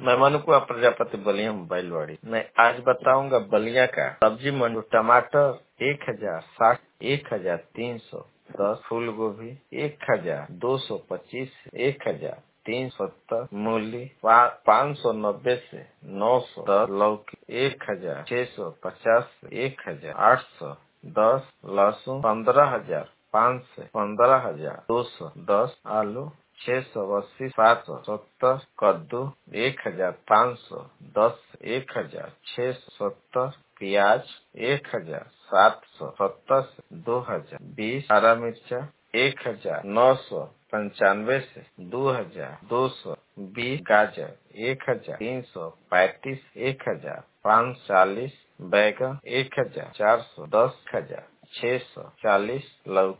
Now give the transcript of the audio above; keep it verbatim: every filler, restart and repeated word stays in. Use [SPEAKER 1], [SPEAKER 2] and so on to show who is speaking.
[SPEAKER 1] मैं मनुकुआ प्रजापति बलिया मोबाइल वाड़ी। मैं आज बताऊंगा बलिया का सब्जी मंडी। टमाटर एक हजार साठ, एक हजार तीन सौ दस, फूल गोभी एक हजार दो सौ पच्चीस, एक हजार तीन सौ सत्तर, मूली पाँच सौ नब्बे से नौ सौ दस, लौकी एक हजार छह सौ पचास से एक हजार आठ सौ दस, लहसुन पंद्रह हजार पाँच से पंद्रह हजार दो सौ दस, आलू छह सौ अस्सी सात सौ सत्तर, कद्दू एक हजार पाँच सौ दस एक हजार छह सौ सत्तर, प्याज एक हजार सात सौ सत्तर से दो हजार बीस, हरा मिर्चा एक हजार नौ सौ पंचानवे से दो हजार दो सौ बीस, गाजर एक हजार तीन सौ पैंतीस, एक हजार पाँच सौ चालीस, बैगन एक हजार चार सौ दस, हजार छह सौ चालीस, लौकी